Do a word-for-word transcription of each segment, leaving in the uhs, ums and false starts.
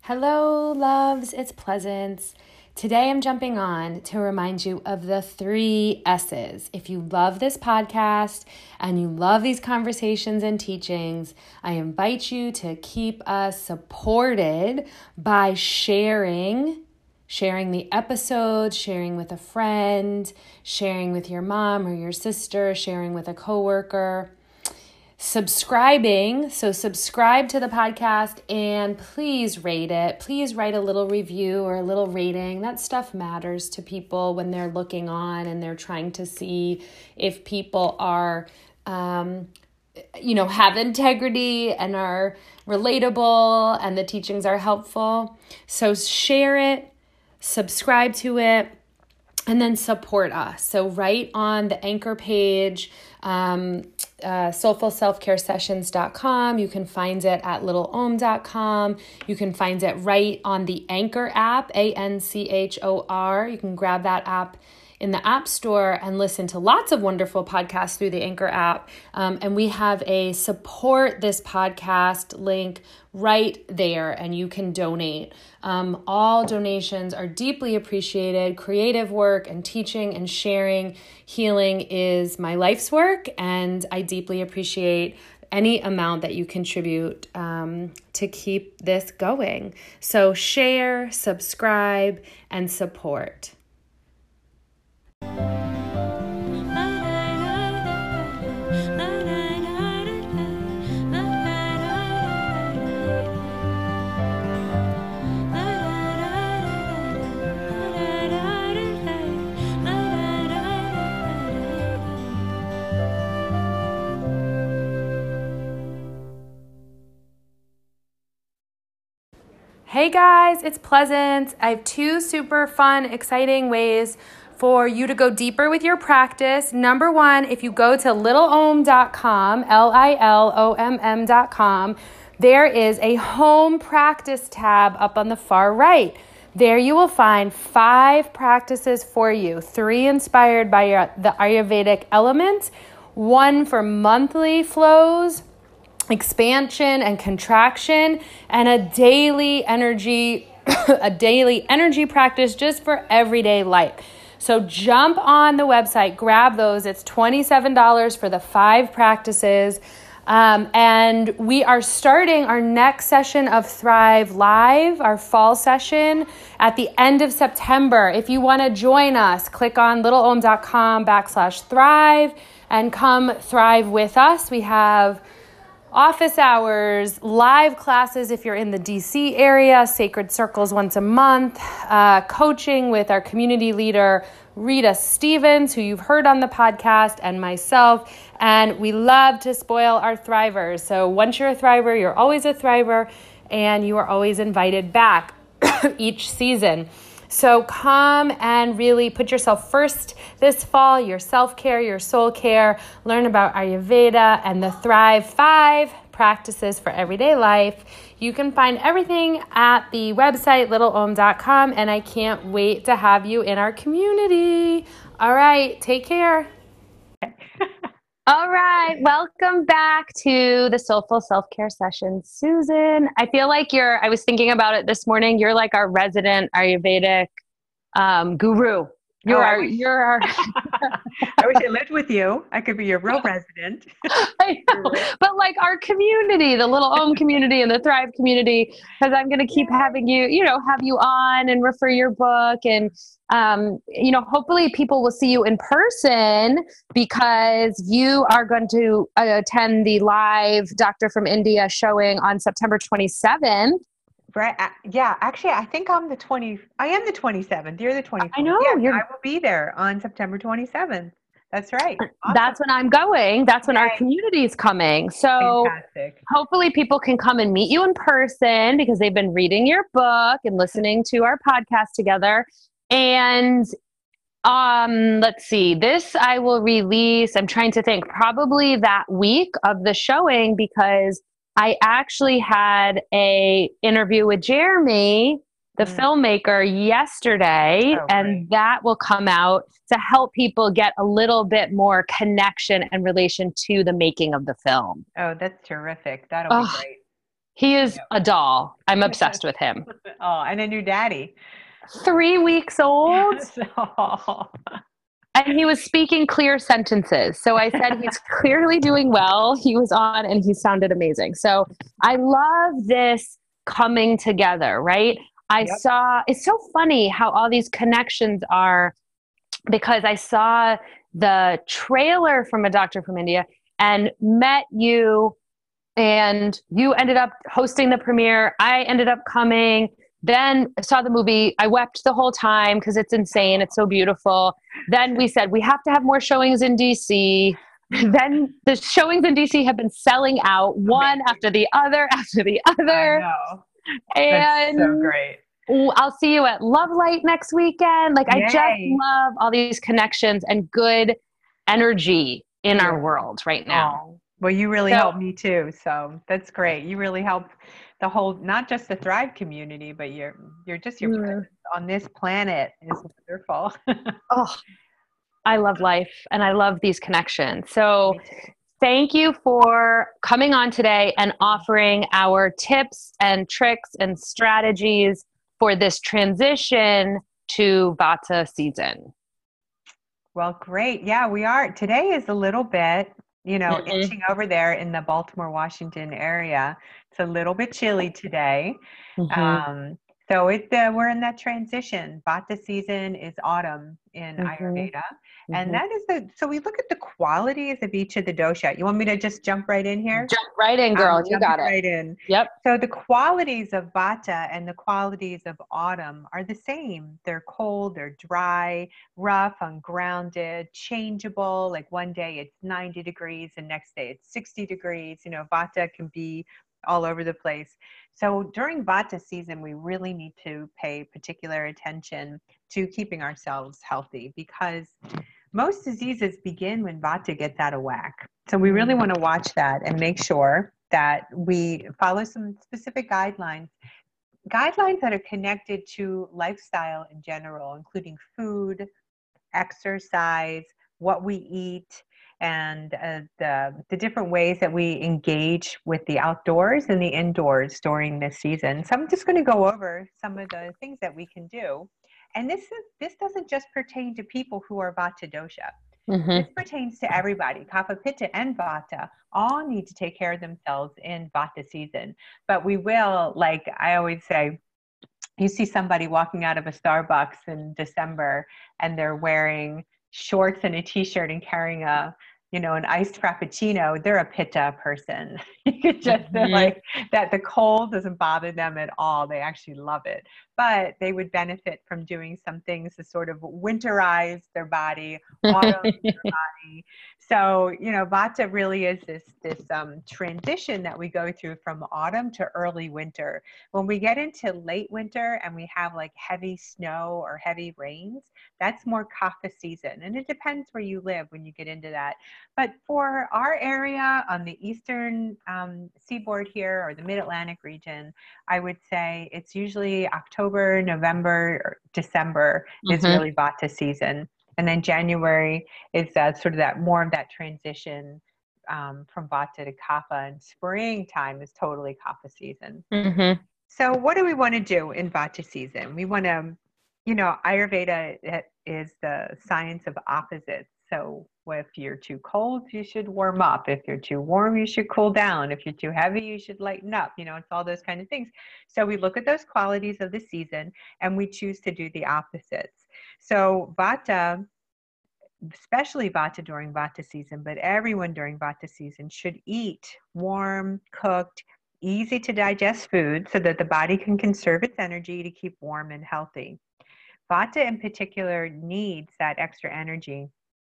Hello, loves, it's Pleasance. Today I'm jumping on to remind you of the three S's. If you love this podcast and you love these conversations and teachings, I invite you to keep us supported by sharing, sharing the episode, sharing with a friend, sharing with your mom or your sister, sharing with a coworker. Subscribing, so subscribe to the podcast and please rate it. Please write a little review or a little rating. That stuff matters to people when they're looking on and they're trying to see if people are, um, you know, have integrity and are relatable and the teachings are helpful. So share it, subscribe to it, and then support us. So right on the anchor page, um, uh, soulful self care sessions dot com. You can find it at little om dot com. You can find it right on the Anchor app, A N C H O R. You can grab that app in the App Store and listen to lots of wonderful podcasts through the Anchor app. Um, and we have a support this podcast link right there, and you can donate. Um, all donations are deeply appreciated. Creative work and teaching and sharing healing is my life's work, and I deeply appreciate any amount that you contribute um, to keep this going. So share, subscribe, and support. Hey guys, it's Pleasant. I have two super fun, exciting ways for you to go deeper with your practice. Number one, if you go to little om dot com, L I L O M M dot com, there is a home practice tab up on the far right. There you will find five practices for you, three inspired by your, the Ayurvedic element, one for monthly flows, expansion and contraction, and a daily energy, a daily energy practice just for everyday life. So jump on the website, grab those. It's twenty-seven dollars for the five practices. Um, and we are starting our next session of Thrive Live, our fall session, at the end of September. If you want to join us, click on little om dot com backslash thrive and come thrive with us. We have office hours, live classes if you're in the D C area, sacred circles once a month, uh, coaching with our community leader, Rita Stevens, who you've heard on the podcast, and myself. And we love to spoil our thrivers. So once you're a thriver, you're always a thriver, and you are always invited back each season. So come and really put yourself first this fall, your self-care, your soul care, learn about Ayurveda and the Thrive Five practices for everyday life. You can find everything at the website, little om dot com, and I can't wait to have you in our community. All right, take care. All right, welcome back to the Soulful Self-Care Sessions. Susan, I feel like you're, I was thinking about it this morning, you're like our resident Ayurvedic um, guru. You're oh, our, wish, you're our. I wish I lived with you. I could be your real resident. I know, but like our community, the Little Om community and the Thrive community, because I'm going to keep having you, you know, have you on and refer your book. And, um, you know, hopefully people will see you in person because you are going to uh, attend the live Doctor from India showing on September twenty-seventh. Right. Uh, yeah. Actually, I think I'm the twenty. I am the twenty-seventh. You're the twenty-fourth. I know. Yeah, you're... I will be there on September twenty-seventh. That's right. Awesome. That's when I'm going. That's when Yay. Our community is coming. So fantastic. Hopefully people can come and meet you in person because they've been reading your book and listening to our podcast together. And um, let's see, this I will release. I'm trying to think probably that week of the showing because I actually had a interview with Jeremy, the mm. filmmaker, yesterday, oh, and that will come out to help people get a little bit more connection and relation to the making of the film. Oh, that's terrific. That'll oh, be great. He is a doll. I'm obsessed with him. Oh, and a new daddy. Three weeks old, So, and he was speaking clear sentences. So I said, he's clearly doing well. He was on and he sounded amazing. So I love this coming together, right? I yep. saw, it's so funny how all these connections are, because I saw the trailer from A Doctor from India and met you, and you ended up hosting the premiere. I ended up coming, then saw the movie. I wept the whole time because it's insane. It's so beautiful. Then we said, we have to have more showings in D C. Then the showings in D C have been selling out one Amazing. after the other, after the I other. know. That's so And great. I'll see you at Love Light next weekend. Like, I just Yay. love all these connections and good energy in Yeah. our world right now. Oh, well, you really So- helped me too. So that's great. You really help the whole, not just the Thrive community, but you're you're just your Mm. presence on this planet is wonderful. Oh, I love life and I love these connections. So Me too. thank you for coming on today and offering our tips and tricks and strategies for this transition to Vata season. Well, great. Yeah, we are. Today is a little bit, you know, Mhm. inching over there in the Baltimore, Washington area. It's a little bit chilly today. Mhm. Um, so it, uh, we're in that transition. Vata season is autumn in Mhm. Ayurveda. And Mhm. that is the, so we look at the qualities of each of the dosha. You want me to just jump right in here? Jump right in, girl. I'm You got jumping it. right in. Yep. So the qualities of Vata and the qualities of autumn are the same. They're cold, they're dry, rough, ungrounded, changeable. Like one day it's ninety degrees and next day it's sixty degrees. You know, Vata can be all over the place. So during Vata season, we really need to pay particular attention to keeping ourselves healthy, because most diseases begin when Vata gets out of whack. So we really want to watch that and make sure that we follow some specific guidelines, guidelines that are connected to lifestyle in general, including food, exercise, what we eat, and uh, the, the different ways that we engage with the outdoors and the indoors during this season. So I'm just going to go over some of the things that we can do. And this is this doesn't just pertain to people who are Vata dosha. Mhm. This pertains to everybody. Kapha, Pitta, and Vata all need to take care of themselves in Vata season. But we will, like I always say, you see somebody walking out of a Starbucks in December and they're wearing shorts and a t-shirt and carrying a, you know, an iced frappuccino, they're a Pitta person. You could just feel Mhm. like that the cold doesn't bother them at all. They actually love it. But they would benefit from doing some things to sort of winterize their body, autumn their body. So, you know, Vata really is this this um, transition that we go through from autumn to early winter. When we get into late winter and we have like heavy snow or heavy rains, that's more Kapha season. And it depends where you live when you get into that. But for our area on the eastern um, seaboard here, or the mid-Atlantic region, I would say it's usually October, November, or December is Mhm. really Vata season. And then January is uh, sort of that more of that transition um, from Vata to Kapha. And springtime is totally Kapha season. Mhm. So what do we want to do in Vata season? We want to, you know, Ayurveda is the science of opposites. So if you're too cold, you should warm up. If you're too warm, you should cool down. If you're too heavy, you should lighten up. You know, it's all those kind of things. So we look at those qualities of the season and we choose to do the opposites. So Vata, especially Vata during Vata season, but everyone during Vata season should eat warm, cooked, easy to digest food so that the body can conserve its energy to keep warm and healthy. Vata in particular needs that extra energy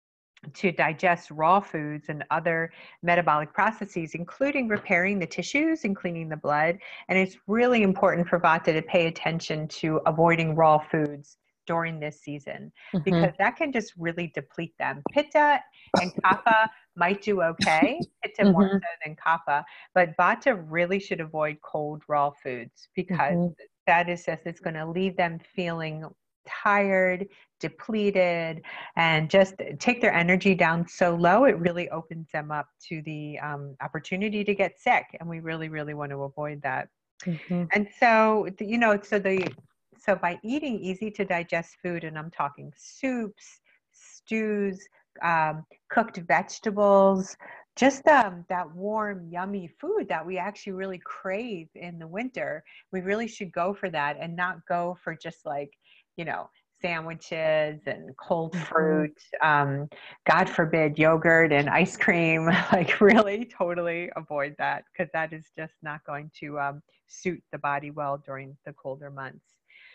to digest raw foods and other metabolic processes, including repairing the tissues and cleaning the blood. And it's really important for Vata to pay attention to avoiding raw foods during this season, Mhm. because that can just really deplete them. Pitta and Kapha might do okay, Pitta more Mhm. so than Kapha, but Vata really should avoid cold raw foods, because Mhm. that is just, it's going to leave them feeling tired, depleted, and just take their energy down so low, it really opens them up to the um, opportunity to get sick. And we really, really want to avoid that. Mm-hmm. And so, you know, so the so by eating easy to digest food, and I'm talking soups, stews, um, cooked vegetables, just um, that warm, yummy food that we actually really crave in the winter, we really should go for that and not go for just like, you know, sandwiches and cold Mm-hmm. fruit, um, God forbid, yogurt and ice cream. Like really totally avoid that, because that is just not going to um, suit the body well during the colder months.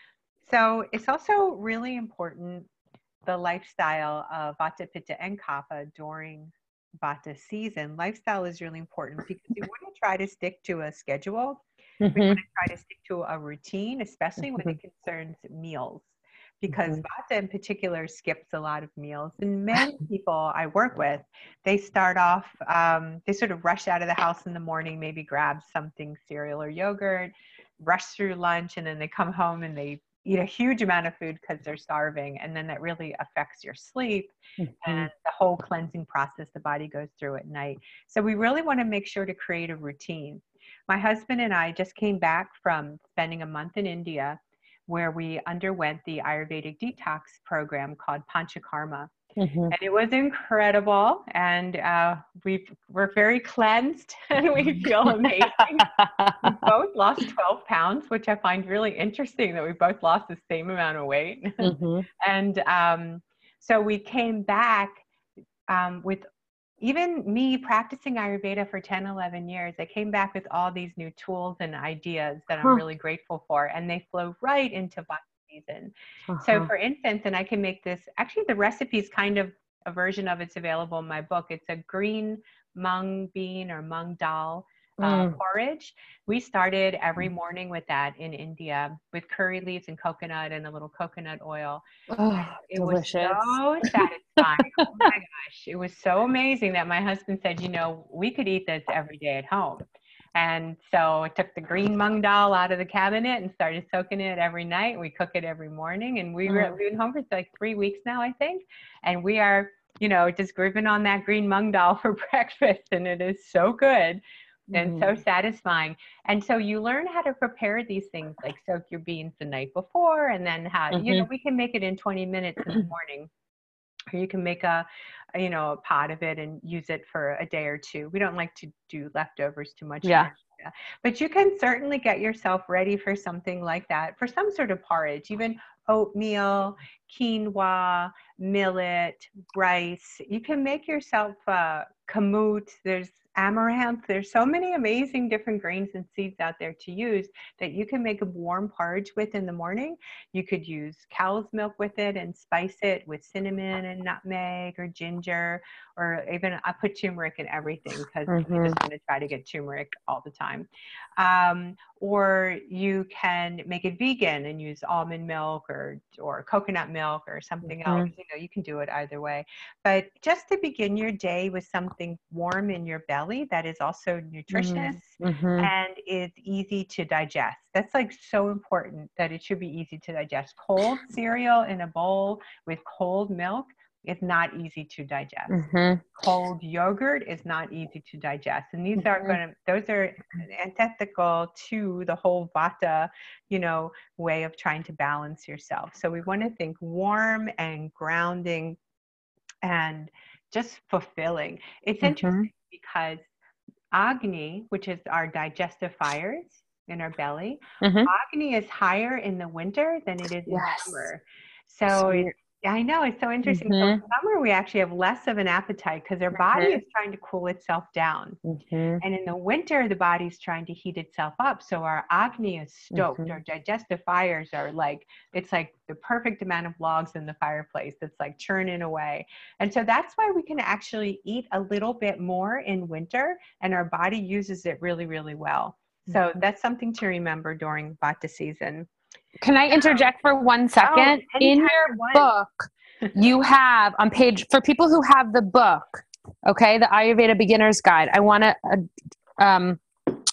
So it's also really important, the lifestyle of Vata, Pitta, and Kapha during Vata season. Lifestyle is really important because you want to try to stick to a schedule. We Mm-hmm. want to try to stick to a routine, especially when it concerns meals, because Mm-hmm. Vata in particular skips a lot of meals. And many people I work with, they start off, um, they sort of rush out of the house in the morning, maybe grab something, cereal or yogurt, rush through lunch, and then they come home and they eat a huge amount of food because they're starving. And then that really affects your sleep Mm-hmm. and the whole cleansing process the body goes through at night. So we really want to make sure to create a routine. My husband and I just came back from spending a month in India, where we underwent the Ayurvedic detox program called Panchakarma. Mm-hmm. And it was incredible. And uh, we we're very cleansed and we feel amazing. We both lost twelve pounds, which I find really interesting that we both lost the same amount of weight. Mm-hmm. And um, so we came back um, with, even me practicing Ayurveda for ten, eleven years, I came back with all these new tools and ideas that I'm Huh. really grateful for. And they flow right into Vata season. Uh-huh. So for instance, and I can make this, actually the recipe is kind of a version of it's available in my book. It's a green mung bean or mung dal uh, Mm. porridge. We started every morning with that in India, with curry leaves and coconut and a little coconut oil. Oh, It delicious. was so satisfying. Oh my gosh. It was so amazing that my husband said, you know, we could eat this every day at home. And so I took the green mung dal out of the cabinet and started soaking it every night. We cook it every morning. And we were, Mm. we've been home for like three weeks now, I think. And we are, you know, just grooving on that green mung dal for breakfast. And it is so good and so satisfying. And so you learn how to prepare these things, like soak your beans the night before, and then how, Mm-hmm. you know, we can make it in twenty minutes in the morning. Or you can make a, a, you know, a pot of it and use it for a day or two. We don't like to do leftovers too much. Yeah. Here. But you can certainly get yourself ready for something like that, for some sort of porridge, even oatmeal, quinoa, millet, rice. You can make yourself uh, kamut. There's amaranth. There's so many amazing different grains and seeds out there to use that you can make a warm porridge with in the morning. You could use cow's milk with it and spice it with cinnamon and nutmeg or ginger, or even I put turmeric in everything because Mm-hmm. I just want to try to get turmeric all the time. Um, or you can make it vegan and use almond milk or or coconut milk or something Mm-hmm. else. You know, you can do it either way. But just to begin your day with something warm in your belly that is also nutritious Mm-hmm. and is easy to digest. That's like so important, that it should be easy to digest. Cold cereal in a bowl with cold milk is not easy to digest. Mm-hmm. Cold yogurt is not easy to digest. And these Mm-hmm. are going to, those are antithetical to the whole Vata, you know, way of trying to balance yourself. So we want to think warm and grounding and just fulfilling. It's Mm-hmm. interesting because Agni, which is our digestive fires in our belly, Mm-hmm. Agni is higher in the winter than it is in Yes. summer. So it, I know, it's so interesting. Mm-hmm. So in summer, we actually have less of an appetite because our body Mm-hmm. is trying to cool itself down. Mm-hmm. And in the winter, the body's trying to heat itself up. So our Agni is stoked. Mm-hmm. Our digestive fires are like, it's like the perfect amount of logs in the fireplace. It's like churning away. And so that's why we can actually eat a little bit more in winter and our body uses it really, really well. So Mm-hmm. that's something to remember during Vata season. Can I interject for one second? Oh, in your book, you have on page, for people who have the book, okay, the Ayurveda Beginner's Guide, I want to uh, um,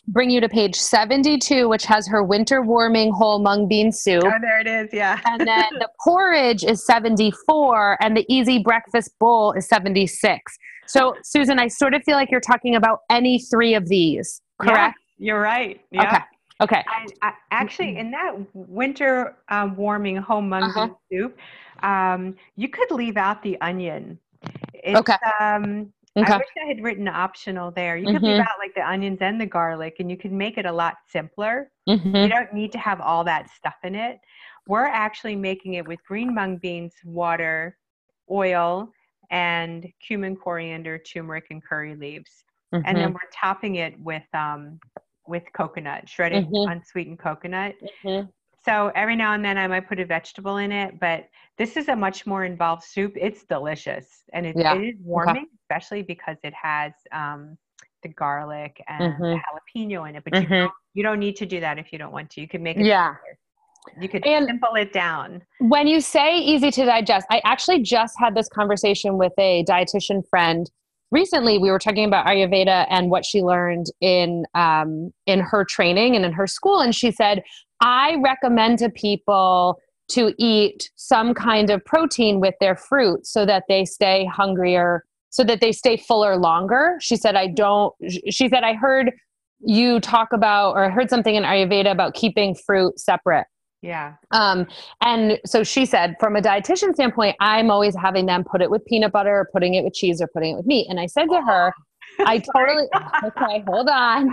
bring you to page seventy-two, which has her winter warming whole mung bean soup. Oh, there it is. Yeah. And then the porridge is seventy-four and the easy breakfast bowl is seventy-six. So Susan, I sort of feel like you're talking about any three of these, correct? Yeah, you're right. Yeah. Okay. Okay. I, I, actually, in that winter um, warming home mung Uh-huh. bean soup, um, you could leave out the onion. It's, Okay. Um, Okay. I wish I had written optional there. You could Mm-hmm. leave out like the onions and the garlic, and you could make it a lot simpler. Mm-hmm. You don't need to have all that stuff in it. We're actually making it with green mung beans, water, oil, and cumin, coriander, turmeric, and curry leaves. Mm-hmm. And then we're topping it with um, with coconut, shredded Mm-hmm. unsweetened coconut. Mm-hmm. So every now and then I might put a vegetable in it, but this is a much more involved soup. It's delicious, and it, Yeah. it is warming, Okay. especially because it has um, the garlic and Mm-hmm. the jalapeno in it. But Mm-hmm. you don't, you don't need to do that if you don't want to. You can make it Yeah. simpler. You could And simple it down. when you say easy to digest, I actually just had this conversation with a dietitian friend recently. We were talking about Ayurveda and what she learned in um, in her training and in her school, and she said, I recommend to people to eat some kind of protein with their fruit so that they stay hungrier, so that they stay fuller longer. She said, I don't, she said, I heard you talk about, or I heard something in Ayurveda about keeping fruit separate. Yeah. Um, and so she said, from a dietitian standpoint, I'm always having them put it with peanut butter or putting it with cheese or putting it with meat. And I said to her, I totally, okay, hold on.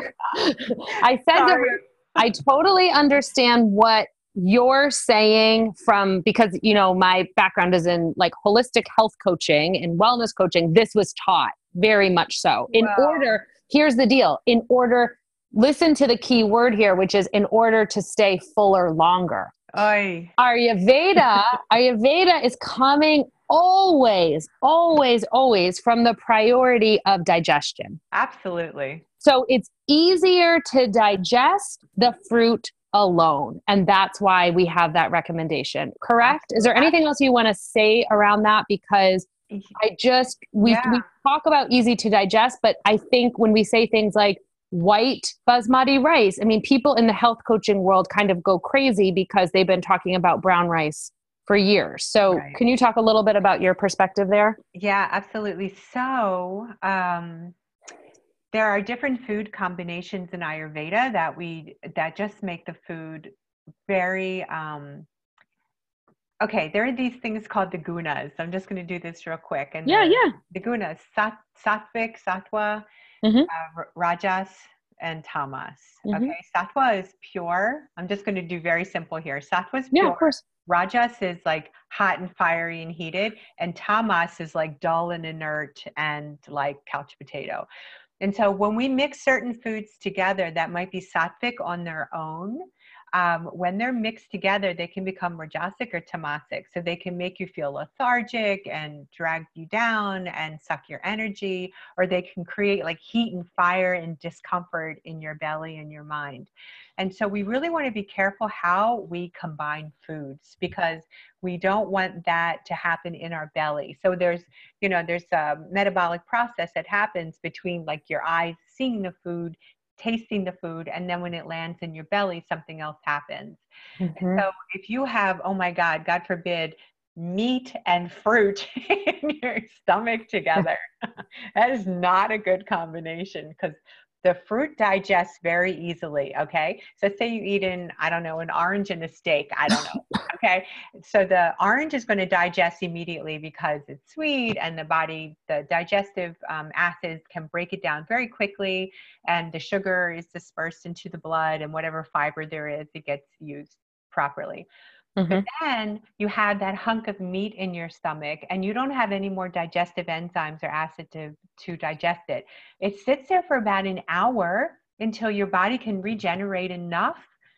I said Sorry. to her, I totally understand what you're saying from, because, you know, my background is in like holistic health coaching and wellness coaching. This was taught very much so. In Wow. order, here's the deal, in order, listen to the key word here, which is in order to stay fuller longer. Oy. Ayurveda, Ayurveda is coming always, always, always from the priority of digestion. Absolutely. So it's easier to digest the fruit alone. And that's why we have that recommendation. Correct? Is there anything else you want to say around that? Because I just, we, Yeah. we talk about easy to digest, but I think when we say things like white basmati rice, I mean, people in the health coaching world kind of go crazy because they've been talking about brown rice for years. So Right. Can you talk a little bit about your perspective there? Yeah, absolutely. So, um, there are different food combinations in Ayurveda that we that just make the food very um, okay. There are these things called the gunas. I'm just going to do this real quick. And Yeah, the, yeah. the gunas: sat, sattvic, sattva, Mm-hmm. uh, rajas, and tamas. Mm-hmm. Okay, sattva is pure. I'm just going to do very simple here. Sattva is Yeah, pure. of course. Rajas is like hot and fiery and heated, and tamas is like dull and inert and like couch potato. And so when we mix certain foods together that might be sattvic on their own, um, when they're mixed together, they can become rajasic or tamasic. So they can make you feel lethargic and drag you down and suck your energy, or they can create like heat and fire and discomfort in your belly and your mind. And so we really want to be careful how we combine foods, because we don't want that to happen in our belly. So there's, you know, there's a metabolic process that happens between like your eyes seeing the food, tasting the food, and then when it lands in your belly, something else happens. Mm-hmm. So if you have, oh my God, God forbid, meat and fruit in your stomach together, that is not a good combination, because the fruit digests very easily, okay? So say you eat in, I don't know, an orange and a steak, I don't know, okay? So the orange is going to digest immediately because it's sweet, and the body, the digestive um, acids can break it down very quickly, and the sugar is dispersed into the blood, and whatever fiber there is, it gets used properly. Mm-hmm. But then you have that hunk of meat in your stomach, and you don't have any more digestive enzymes or acid to, to digest it. It sits there for about an hour until your body can regenerate enough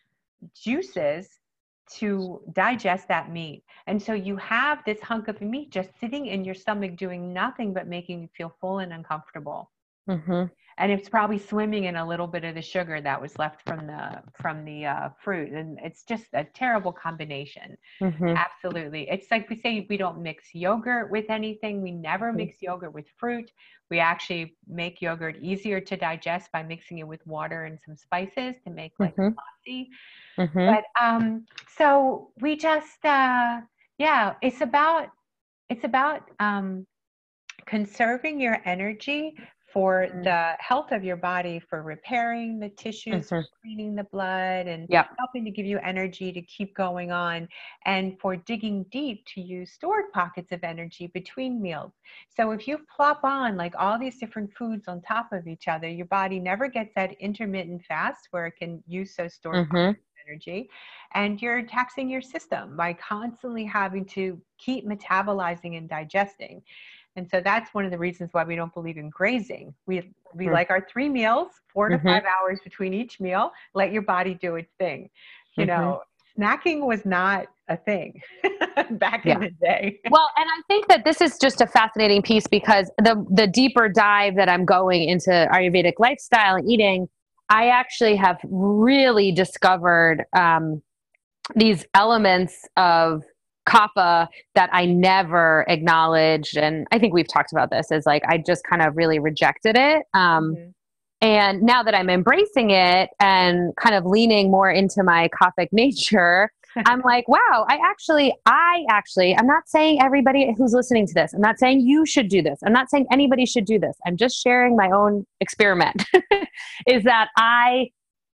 juices to digest that meat. And so you have this hunk of meat just sitting in your stomach doing nothing but making you feel full and uncomfortable. Mm-hmm. And it's probably swimming in a little bit of the sugar that was left from the from the uh, fruit, and it's just a terrible combination. Mm-hmm. Absolutely. It's like we say we don't mix yogurt with anything. We never mix yogurt with fruit. We actually make yogurt easier to digest by mixing it with water and some spices to make like Mm-hmm. a lassi. Mm-hmm. But um, so we just uh, yeah, it's about it's about um, conserving your energy for the health of your body, for repairing the tissues, Mm-hmm. for cleaning the blood, and Yep. helping to give you energy to keep going on, and for digging deep to use stored pockets of energy between meals. So if you plop on like all these different foods on top of each other, your body never gets that intermittent fast where it can use those stored Mm-hmm. pockets of energy, and you're taxing your system by constantly having to keep metabolizing and digesting. And so that's one of the reasons why we don't believe in grazing. We we like our three meals, four to Mm-hmm. five hours between each meal. Let your body do its thing. You Mm-hmm. know, snacking was not a thing back in Yeah. the day. Well, and I think that this is just a fascinating piece because the the deeper dive that I'm going into Ayurvedic lifestyle and eating, I actually have really discovered um, these elements of kapha that I never acknowledged. And I think we've talked about this as like, I just kind of really rejected it. Um, Mhm. and now that I'm embracing it and kind of leaning more into my kaphic nature, I'm like, wow, I actually, I actually, I'm not saying everybody who's listening to this, I'm not saying you should do this. I'm not saying anybody should do this. I'm just sharing my own experiment is that I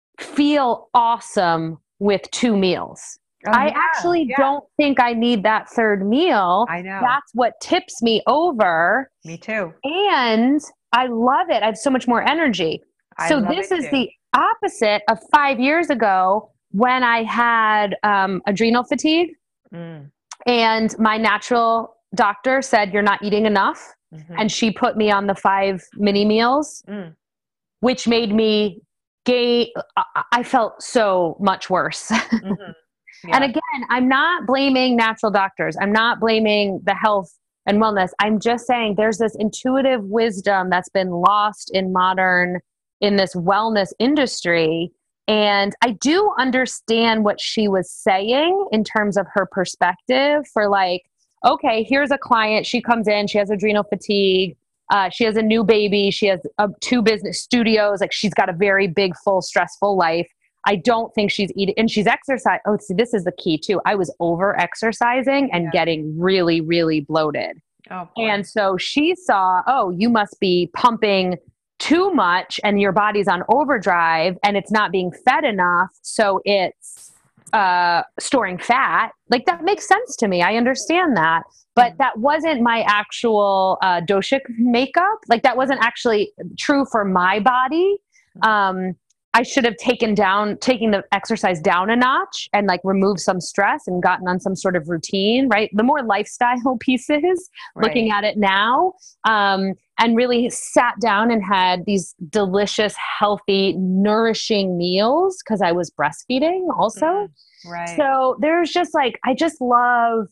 feel awesome with two meals. Oh, I yeah, actually yeah. don't think I need that third meal. I know. That's what tips me over. Me too. And I love it. I have so much more energy. I So love this it is too. the opposite of five years ago when I had um, adrenal fatigue Mm. and my natural doctor said, you're not eating enough. Mhm. And she put me on the five mini meals, Mm. which made me gain. I- I felt so much worse. Mhm. And Yeah. again, I'm not blaming natural doctors. I'm not blaming the health and wellness. I'm just saying there's this intuitive wisdom that's been lost in modern, in this wellness industry. And I do understand what she was saying in terms of her perspective for like, okay, here's a client. She comes in, she has adrenal fatigue. Uh, she has a new baby. She has uh, two business studios. Like she's got a very big, full, stressful life. I don't think she's eating, and she's exercising. Oh, see, this is the key too. I was over exercising and Yeah. getting really, really bloated. Oh, boy. And so she saw, oh, you must be pumping too much and your body's on overdrive and it's not being fed enough. So it's uh, storing fat. Like that makes sense to me. I understand that. But that wasn't my actual uh, doshic makeup. Like that wasn't actually true for my body. Um, I should have taken down, taking the exercise down a notch and like removed some stress and gotten on some sort of routine, right? The more lifestyle pieces, Right. looking at it now, um, and really sat down and had these delicious, healthy, nourishing meals because I was breastfeeding also. Mm. Right. So there's just like, I just love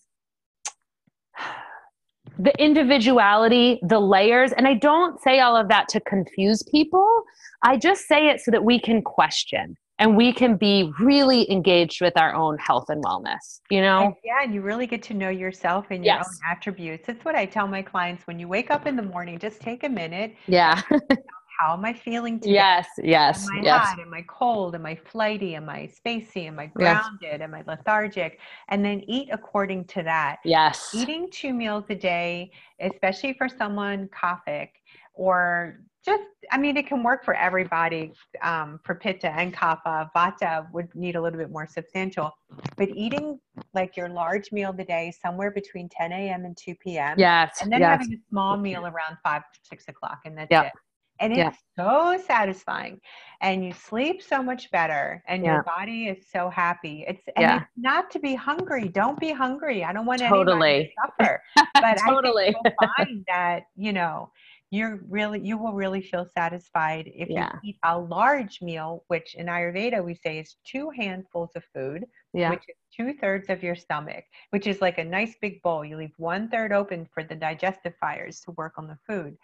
the individuality, the layers. And I don't say all of that to confuse people. I just say it so that we can question and we can be really engaged with our own health and wellness, you know? And yeah, and you really get to know yourself and your Yes. own attributes. That's what I tell my clients when you wake up in the morning, just take a minute. Yeah. How am I feeling today? Yes. Yes. Am I Yes. hot? Am I cold? Am I flighty? Am I spacey? Am I Yes. grounded? Am I lethargic? And then eat according to that. Yes. Eating two meals a day, especially for someone kaphic, or just, I mean, it can work for everybody. Um, for pitta and kapha, vata would need a little bit more substantial. But eating like your large meal of the day, somewhere between ten a.m. and two p.m. Yes. And then Yes. having a small meal around five, six o'clock, and that's Yep. it. And it's Yeah. so satisfying, and you sleep so much better, and Yeah. your body is so happy. It's and Yeah. it's not to be hungry. Don't be hungry. I don't want anybody Totally. to suffer. But Totally. I think you'll find that, you know, you're really you will really feel satisfied if Yeah. you eat a large meal, which in Ayurveda we say is two handfuls of food, Yeah. which is two thirds of your stomach, which is like a nice big bowl. You leave one third open for the digestive fires to work on the food.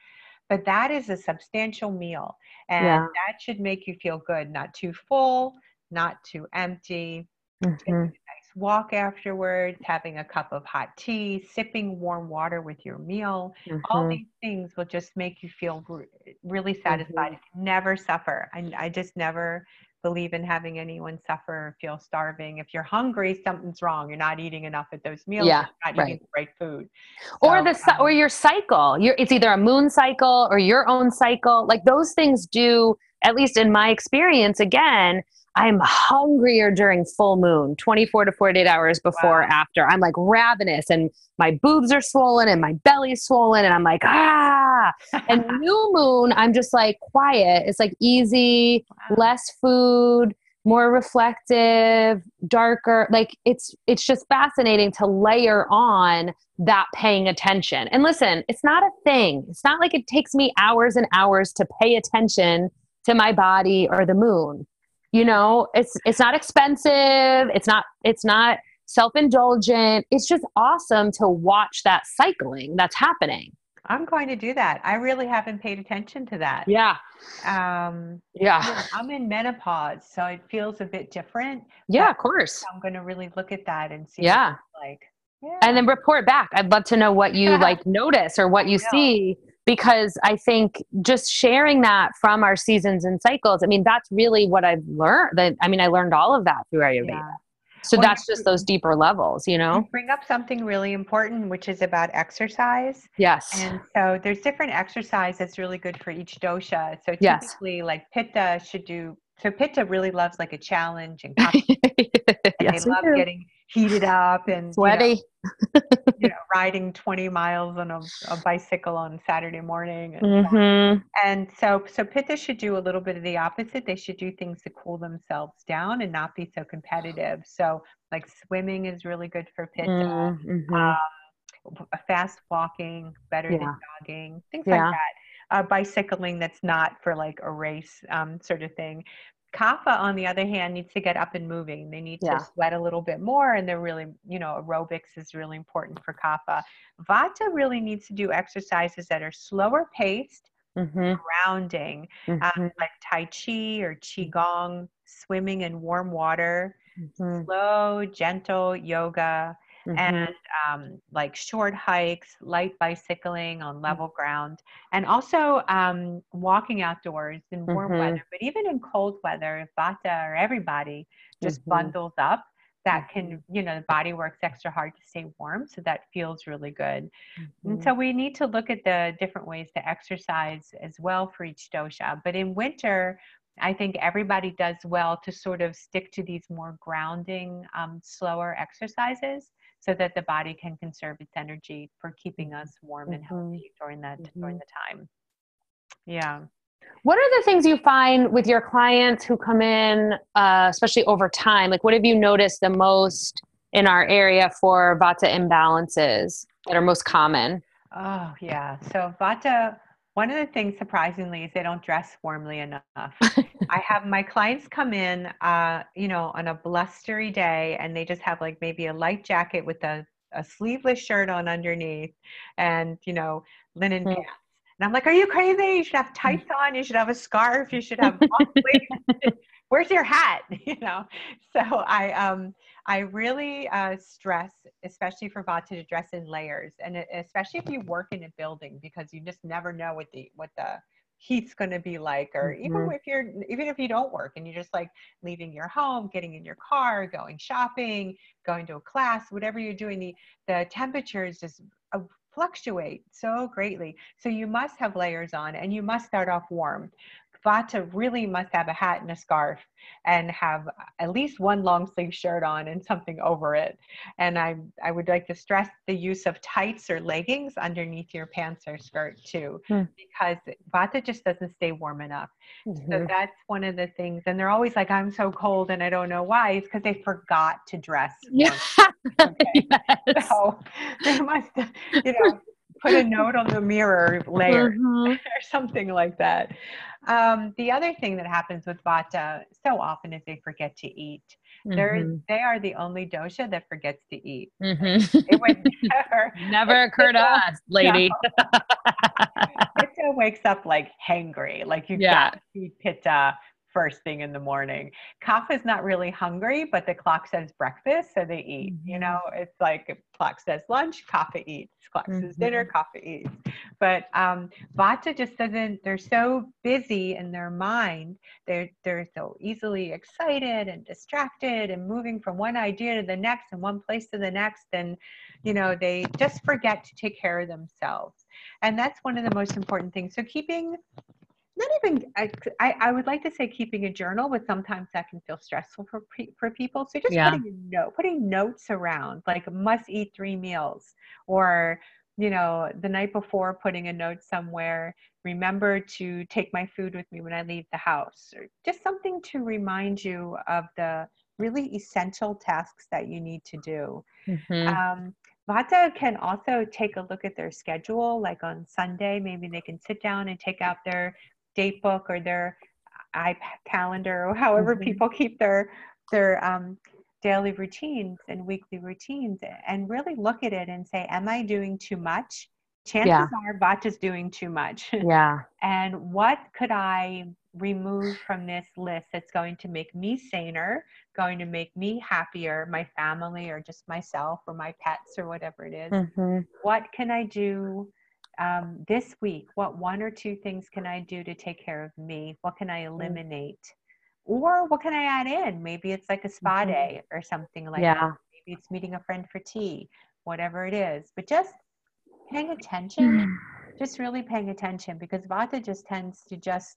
but that is a substantial meal. And Yeah. that should make you feel good, not too full, not too empty. Taking a Mm-hmm. nice walk afterwards, having a cup of hot tea, sipping warm water with your meal. All Mm-hmm. these things will just make you feel re- really satisfied. Mm-hmm. Never suffer. I, I just never believe in having anyone suffer or feel starving. If you're hungry, something's wrong. You're not eating enough at those meals. Yeah. You're not eating Right. the right food. Or So, the cy- or um, your cycle. Your It's either a moon cycle or your own cycle. Like those things do, at least in my experience, again, I'm hungrier during full moon, twenty-four to forty-eight hours before or wow. after. I'm like ravenous and my boobs are swollen and my belly's swollen and I'm like, ah. And new moon, I'm just like quiet. It's like easy, Wow. less food, more reflective, darker. Like it's it's just fascinating to layer on that paying attention. And listen, it's not a thing. It's not like it takes me hours and hours to pay attention to my body or the moon. You know, it's it's not expensive. It's not it's not self-indulgent. It's just awesome to watch that cycling that's happening. I'm going to do that. I really haven't paid attention to that. Yeah. Um, I'm Yeah. in, I'm in menopause, so it feels a bit different, Yeah, but of course. I'm going to really look at that and see what Yeah. it's like. And Yeah, then report back. I'd love to know what you like notice or what I you will. see, because I think just sharing that from our seasons and cycles, I mean, that's really what I've learned. That I mean, I learned all of that through Ayurveda. Yeah. So Well, that's just you, those deeper levels, you you know? bring up something really important, which is about exercise. Yes. And so there's different exercise that's really good for each dosha. So Yes. typically, like Pitta should do, so Pitta really loves like a challenge, and Kapha, and they Yes, we love do. getting heated up and, you know, Sweaty. you know, riding twenty miles on a, a bicycle on Saturday morning. And Mm-hmm. And so, so Pitta should do a little bit of the opposite. They should do things to cool themselves down and not be so competitive. So, like swimming is really good for Pitta. Mm-hmm. Um, fast walking, better than Yeah. jogging, things like Yeah. that. Uh, bicycling that's not for like a race um, sort of thing. Kapha, on the other hand, needs to get up and moving. They need to Yeah. sweat a little bit more, and they're really, you know, aerobics is really important for Kapha. Vata really needs to do exercises that are slower paced, Mm-hmm. grounding, um, Mm-hmm. like Tai Chi or Qigong, swimming in warm water, Mm-hmm. slow, gentle yoga, and Mm-hmm. um, like short hikes, light bicycling on level ground, and also um, walking outdoors in warm Mm-hmm. weather. But even in cold weather, if Vata or everybody just Mm-hmm. bundles up, that Mm-hmm. can, you know, the body works extra hard to stay warm. So that feels really good. And Mm-hmm. so we need to look at the different ways to exercise as well for each dosha. But in winter, I think everybody does well to sort of stick to these more grounding, um, slower exercises so that the body can conserve its energy for keeping us warm and Mm-hmm. healthy during that Mm-hmm. during the time. Yeah. What are the things you find with your clients who come in, uh, especially over time? Like, what have you noticed the most in our area for Vata imbalances that are most common? Oh, yeah. So Vata, one of the things surprisingly is they don't dress warmly enough. I have my clients come in, uh, you know, on a blustery day, and they just have like maybe a light jacket with a, a sleeveless shirt on underneath, and, you know, linen pants. And I'm like, are you crazy? You should have tights on. You should have a scarf. You should have long sleeves. Where's your hat? You know? So I, um, I really uh, stress, especially for Vata, to dress in layers, and it- especially if you work in a building, because you just never know what the what the heat's going to be like, or even Mhm. if you're even if you don't work and you're just like leaving your home, getting in your car, going shopping, going to a class, whatever you're doing, the the temperatures just uh, fluctuate so greatly. So you must have layers on, and you must start off warm. Vata really must have a hat and a scarf, and have at least one long sleeve shirt on and something over it. And I, I would like to stress the use of tights or leggings underneath your pants or skirt too, because Vata just doesn't stay warm enough. So Mhm. that's one of the things. And they're always like, I'm so cold and I don't know why. It's because they forgot to dress Yeah. warm. Okay. Yes. So they must, you know, put a note on the mirror layer Mhm. or something like that. Um, the other thing that happens with Vata so often is they forget to eat. They're, Mhm. they are the only dosha that forgets to eat. Mhm. It would never, Never like occur to Pitta, us, no, lady. Pitta Pitta wakes up like hangry, like you Yeah. got to feed Pitta first thing in the morning. Kapha is not really hungry, but the clock says breakfast, so they eat. Mm-hmm. You know, it's like clock says lunch, Kapha eats. Clock mm-hmm. says dinner, Kapha eats. But um, Vata just doesn't. They're so busy in their mind. They're they're so easily excited and distracted and moving from one idea to the next and one place to the next, and you know they just forget to take care of themselves. And that's one of the most important things. So keeping not even I, I would like to say keeping a journal, but sometimes that can feel stressful for for people. So just yeah. putting a note, putting notes around, like must eat three meals, or you know the night before putting a note somewhere. Remember to take my food with me when I leave the house, or just something to remind you of the really essential tasks that you need to do. Mm-hmm. Um, Vata can also take a look at their schedule, like on Sunday, maybe they can sit down and take out their date book or their iPad calendar, or however mm-hmm. people keep their their um, daily routines and weekly routines, and really look at it and say, am I doing too much? Chances yeah. are Vata's doing too much. Yeah. And what could I remove from this list that's going to make me saner, going to make me happier, my family, or just myself, or my pets, or whatever it is? Mm-hmm. What can I do um, this week? What one or two things can I do to take care of me? What can I eliminate? Mm-hmm. Or what can I add in? Maybe it's like a spa mm-hmm. day or something like yeah. that. Maybe it's meeting a friend for tea, whatever it is. But just paying attention, mm-hmm. just really paying attention, because Vata just tends to just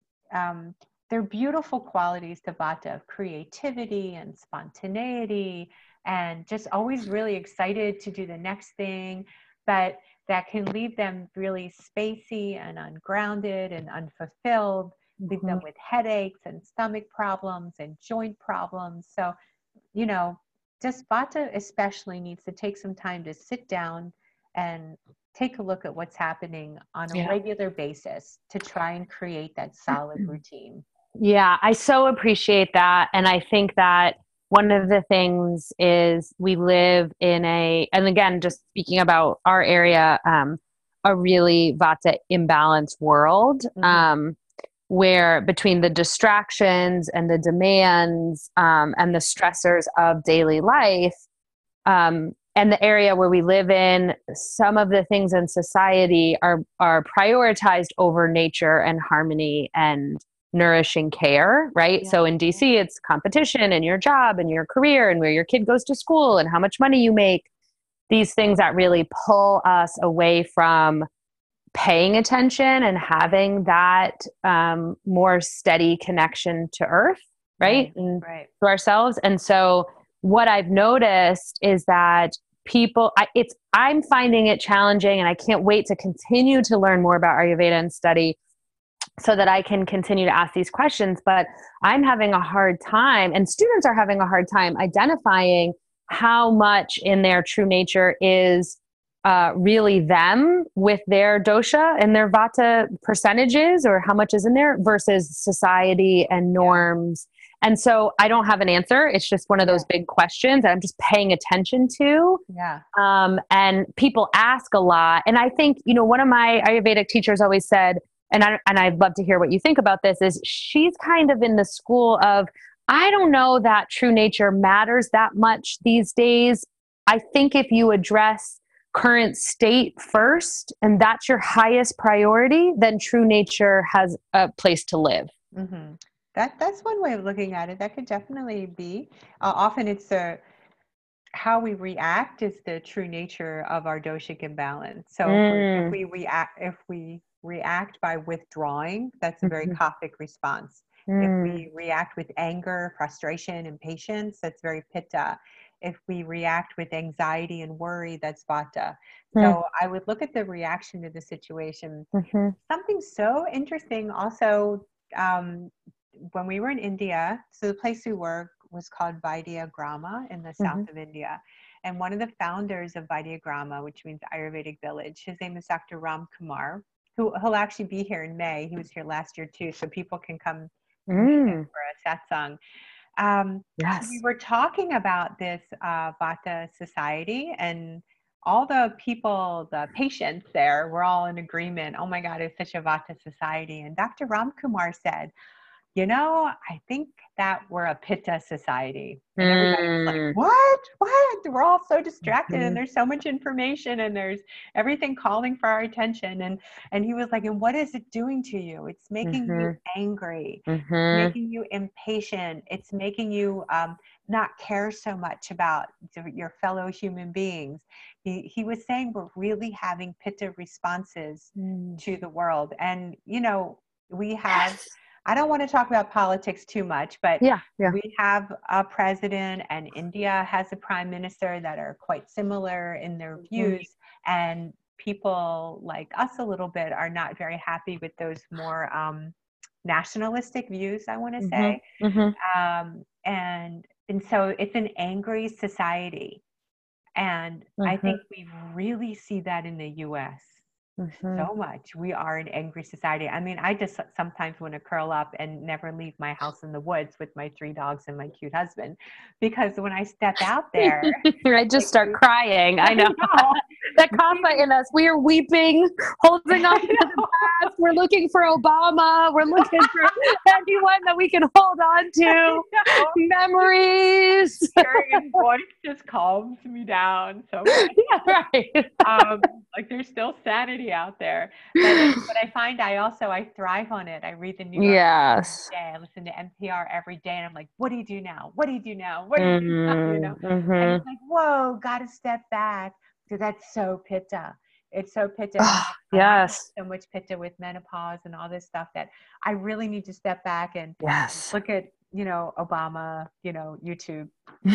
Um, there are beautiful qualities to Vata of creativity and spontaneity and just always really excited to do the next thing, but that can leave them really spacey and ungrounded and unfulfilled, mm-hmm. leave them with headaches and stomach problems and joint problems. So, you know, just Vata especially needs to take some time to sit down and take a look at what's happening on a yeah. regular basis to try and create that solid routine. Yeah, I so appreciate that. And I think that one of the things is we live in a, and again, just speaking about our area, um, a really Vata imbalanced world, mm-hmm. um, where between the distractions and the demands um, and the stressors of daily life, um, and the area where we live in, some of the things in society are are prioritized over nature and harmony and nourishing care, right? Yeah. So in D C, it's competition and your job and your career and where your kid goes to school and how much money you make. These things that really pull us away from paying attention and having that um, more steady connection to earth, right? Right, and right. to ourselves. And so what I've noticed is that people, I, it's, I'm finding it challenging, and I can't wait to continue to learn more about Ayurveda and study so that I can continue to ask these questions. But I'm having a hard time, and students are having a hard time identifying how much in their true nature is uh, really them with their dosha and their vata percentages, or how much is in there versus society and norms. And so I don't have an answer. It's just one of those yeah. big questions that I'm just paying attention to. Yeah. Um, and people ask a lot. And I think, you know, one of my Ayurvedic teachers always said, and I, and I'd love to hear what you think about this, is she's kind of in the school of, I don't know that true nature matters that much these days. I think if you address current state first, and that's your highest priority, then true nature has a place to live. Mm-hmm. That that's one way of looking at it. That could definitely be. Uh, often it's the how we react is the true nature of our doshic imbalance. So mm. if, we, if we react, if we react by withdrawing, that's a very mm-hmm. Kaphic response. Mm. If we react with anger, frustration, impatience, that's very Pitta. If we react with anxiety and worry, that's Vata. Mm. So I would look at the reaction to the situation. Mm-hmm. Something so interesting also. Um, when we were in India, so the place we were was called Vaidya Grama in the south mm-hmm. of India. And one of the founders of Vaidya Grama, which means Ayurvedic village, his name is Doctor Ram Kumar, who he'll actually be here in May. He was here last year too, so people can come mm. meet him for a satsang. Um, yes. We were talking about this uh, Vata society, and all the people, the patients there, were all in agreement. Oh my God, it's such a Vata society. And Doctor Ramkumar said, you know, I think that we're a Pitta society. And everybody was like, Mm. what? What? We're all so distracted, Mhm. and there's so much information, and there's everything calling for our attention. And and he was like, and what is it doing to you? It's making you Mhm. angry. It's Mhm. making you impatient. It's making you um, not care so much about your fellow human beings. He, he was saying we're really having Pitta responses Mm. to the world. And, you know, we have, Yes. I don't want to talk about politics too much, but Yeah. Yeah. we have a president, and India has a prime minister that are quite similar in their views. And people like us a little bit are not very happy with those more um, nationalistic views, I want to Mhm. say. Mhm. Um, and, and so it's an angry society. And I Mhm. think we really see that in the U S Mhm. so much. We are an angry society. I mean, I just sometimes want to curl up and never leave my house in the woods with my three dogs and my cute husband, because when I step out there, I just like, start crying. I I know. know. The kappa in us. We are weeping, holding on to the past. We're looking for Obama. We're looking for anyone that we can hold on to. Memories. Your voice just calms me down so much. Yeah, right. um, like there's still sanity out there, but it, but I find I also I thrive on it. I read the New York Times Yes. every day. I listen to N P R every day, and I'm like, what do you do now? What do you do now? What do you do now? You know, Mm-hmm. and it's like, whoa, got to step back, because that's so Pitta. It's so Pitta. And, Oh, and I have yes. so much Pitta with menopause and all this stuff that I really need to step back and Yes. look at, you know, Obama, you know, YouTube.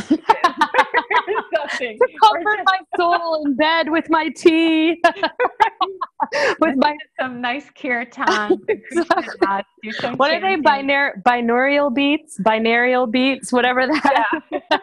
Something. To Or comfort just my soul in bed with my tea, with listen my to some nice kirtans and Krishna das, do some what are they chanting. binar- binaural beats, binaural beats, whatever that. Yeah.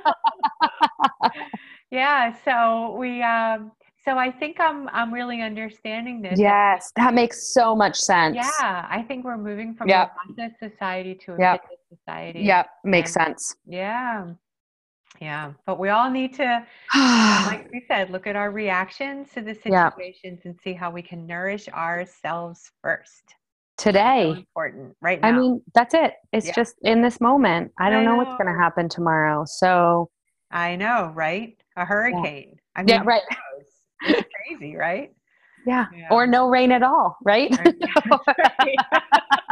Yeah. So we, um, so I think I'm, I'm really understanding this. Yes, that makes so much sense. Yeah. I think we're moving from Yep. a Vata society to a Yep. Pitta society. Yep, makes And sense. yeah. Yeah. But we all need to, like we said, look at our reactions to the Yeah. situations and see how we can nourish ourselves first. So Today, important right I now. mean, that's it. It's Yeah. just in this moment. I don't I know what's going to know. happen tomorrow. So, I know, right? A yeah. hurricane. I Yeah, mean, right. who knows? It's crazy, right? Yeah. Yeah. Or no rain at all, right? Right. That's right.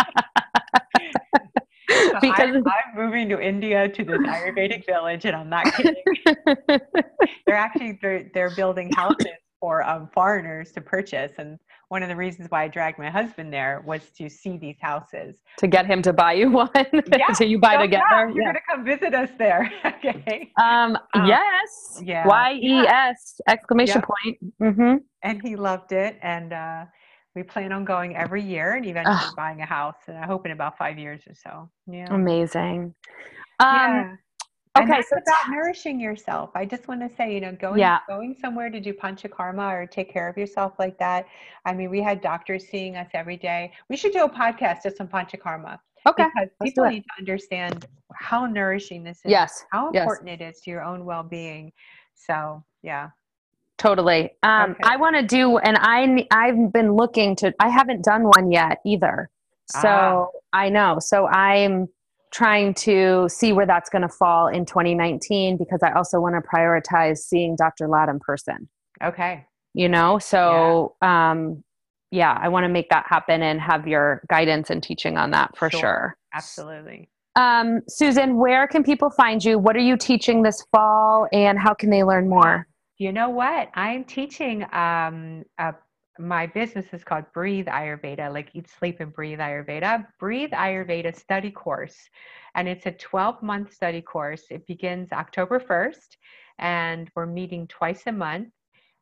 So I, Because I'm moving to India to this Ayurvedic village, and I'm not kidding. They're actually they're, they're building houses for um, foreigners to purchase, and one of the reasons why I dragged my husband there was to see these houses. to get him to buy you one, Yeah, so you buy so together. yeah, you're Yeah. gonna come visit us there, okay? Um. Um, Yes. yeah, Y E S exclamation Yep. point. Mm-hmm. And he loved it, and uh, we plan on going every year and eventually Oh, buying a house, and I hope in about five years or so. Yeah. amazing. Um. Yeah. And Okay. that's So about t- nourishing yourself. I just want to say, you know, going yeah. going somewhere to do panchakarma or take care of yourself like that. I mean, we had doctors seeing us every day. We should do a podcast just on panchakarma, Okay. because Let's do people it. need to understand how nourishing this is, Yes. how Yes. important it is to your own well-being. So, yeah. Totally. Um. Okay. I want to do, and I I've been looking to. I haven't done one yet either. So Ah, I know. So I'm trying to see where that's going to fall in twenty nineteen, because I also want to prioritize seeing Doctor Ladd in person. okay. You know, Yeah, so um, yeah, I want to make that happen and have your guidance and teaching on that for sure. sure. Absolutely. Um, Susan, where can people find you? What are you teaching this fall, and how can they learn more? You know what? I'm teaching um uh, my business is called Breathe Ayurveda, like Eat, Sleep, and Breathe Ayurveda. Breathe Ayurveda study course. And it's a twelve month study course. It begins October first, and we're meeting twice a month,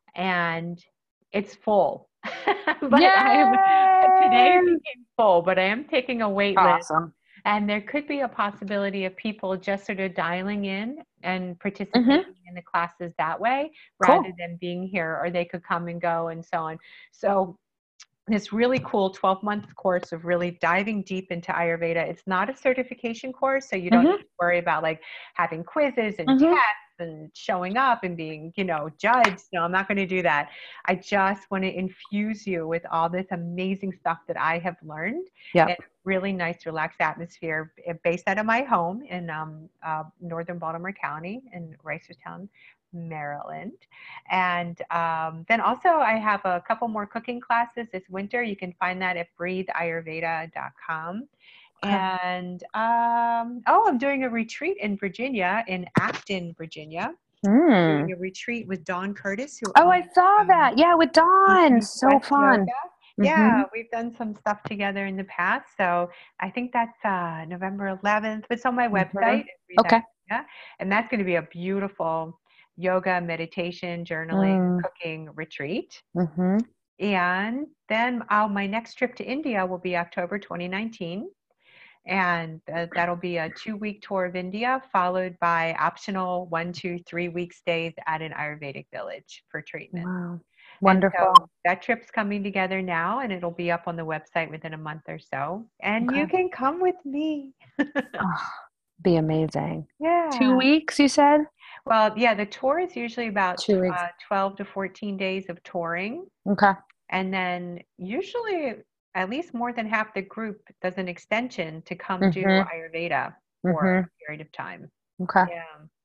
and it's full. But I am today Yay! became full, but I am taking a wait list. Awesome. And there could be a possibility of people just sort of dialing in and participating Mm-hmm. in the classes that way, rather Cool. than being here, or they could come and go and so on. So this really cool twelve month course of really diving deep into Ayurveda. It's not a certification course, so you don't Mm-hmm. need to worry about like having quizzes and Mm-hmm. tests. and showing up and being, you know, judged. No, I'm not going to do that. I just want to infuse you with all this amazing stuff that I have learned. Yep. And really nice, relaxed atmosphere based out of my home in um, uh, northern Baltimore County in Reisterstown, Maryland. And um, then also I have a couple more cooking classes this winter. You can find that at breathe ayurveda dot com. Okay. And um, oh, I'm doing a retreat in Virginia, in Acton, Virginia. Mm. Doing a retreat with Dawn Curtis. Who Oh, I owns, saw um, that. Yeah, with Dawn. So West fun. Yoga. Yeah, we've done some stuff together in the past. So I think that's uh, November eleventh. It's on my website. Mm-hmm. Okay. Yeah, and that's going to be a beautiful yoga, meditation, journaling, Mm. cooking retreat. Mm-hmm. And then uh, my next trip to India will be October twenty nineteen. And uh, that'll be a two-week tour of India, followed by optional one, two, three week stays at an Ayurvedic village for treatment. Wow. Wonderful. And so that trip's coming together now, and it'll be up on the website within a month or so. And Okay. you can come with me. Oh, be amazing. Yeah. Two weeks, you said? Well, yeah, the tour is usually about Two weeks. uh, twelve to fourteen days of touring. Okay. And then usually at least more than half the group does an extension to come Mm-hmm. do Ayurveda for Mm-hmm. a period of time. Okay. Yeah.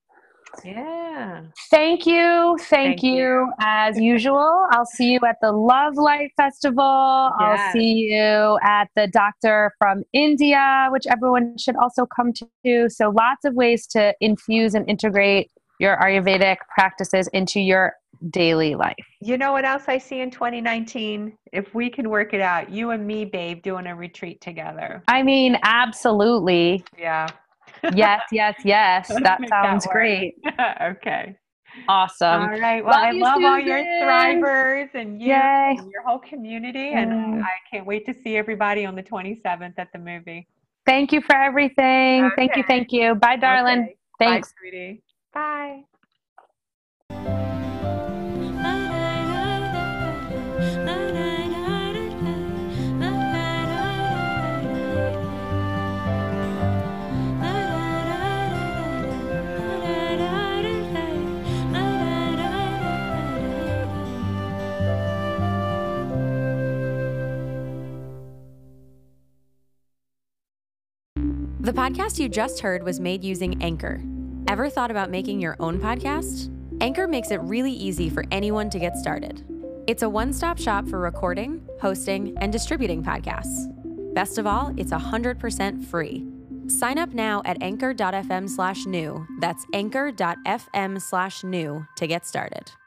Yeah. Thank you. Thank, Thank you. you. As usual, I'll see you at the Love Light Festival. Yes. I'll see you at the Doctor from India, which everyone should also come to. So lots of ways to infuse and integrate your Ayurvedic practices into your daily life. You know what else I see in twenty nineteen? If we can work it out, you and me, babe, doing a retreat together. I mean, absolutely. Yeah. Yes, yes, yes. That Make sounds that work. great. Okay. Awesome. All right. Well, Love I you, love all your Susan. thrivers and you Yay. and your whole community. And Mm. I can't wait to see everybody on the twenty-seventh at the movie. Thank you for everything. Thank you. Okay. Thank you. Bye, darling. Okay. Thanks. Bye, sweetie. Bye. The podcast you just heard was made using Anchor. Ever thought about making your own podcast? Anchor makes it really easy for anyone to get started. It's a one-stop shop for recording, hosting, and distributing podcasts. Best of all, it's one hundred percent free. Sign up now at anchor dot f m slash new. That's anchor dot f m slash new to get started.